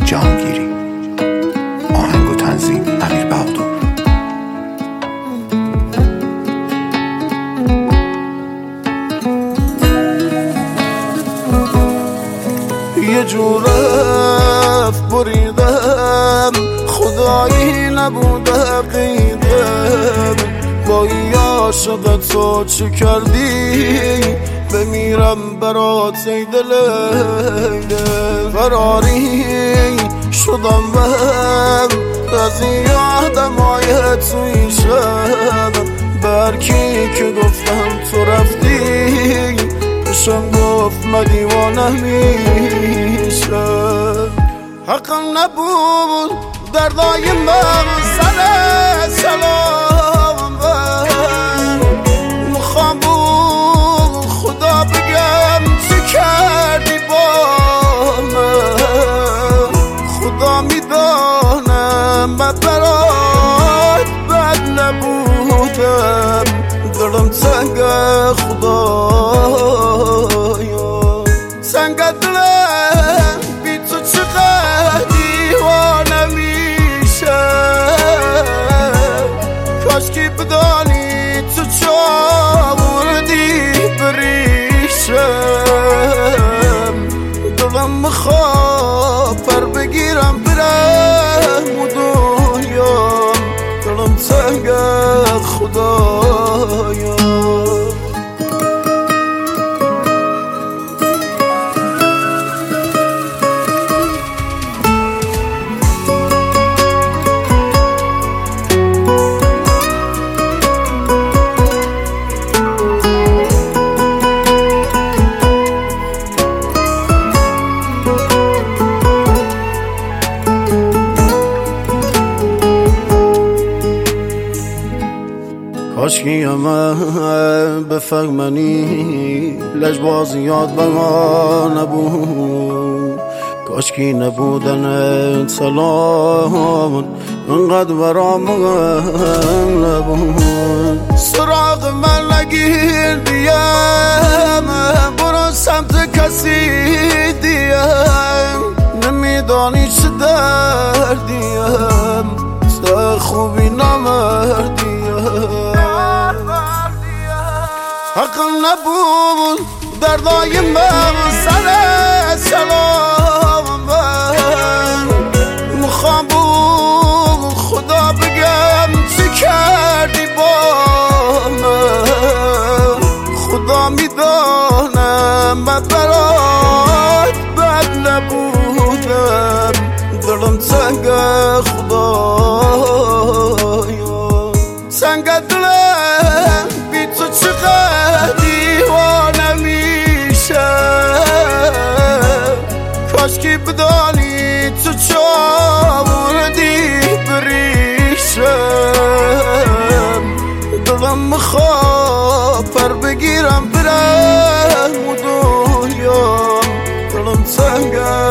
جهانگیری. آهنگ و تنظیم امیر بهادر. یه جوره بریدم خدایی نبوده قیدم، با این عاشق تو چه کردی؟ بمیرم برات ای دل فراری شدم من از این آدمای توی شب. برکی که گفتم تو رفتی بشم گفت من دیوانه میشه. حقم نبود دردای من سر سلام مخوام بود خدا بگم چه کردی با من. خدا میدانم من برات بد نبودم، دلم تنگ خدایا تنگ دلم بی تو چقدر دیوانه میشه. کاش که بدانی تو چاوردی بریشم. دلم میخواد پر بگیرم برم و دنیا، دلم تنگ خدایا. کاشکی همه بفهمنی لجبازیات به ما نبود. کاشکی نبودن سلام انقدر برام نبود. سراغ من نگیر دیم برو سمت کسی دیم، نمیدانی چه دردیم سه خوبی نمردیم. حقم نبود دردای من سر سلام مخوام بود خدا بگم چه کردی با من. خدا میدانم من برات بد نبودم، دلم تنگ خدایا تنگ دلم بی تو چقدر دیوانه میشه. کاش که بدانی تو چاوردی بریشم. دلم میخواد پر بگیرم برم و دنیا، دلم تنگ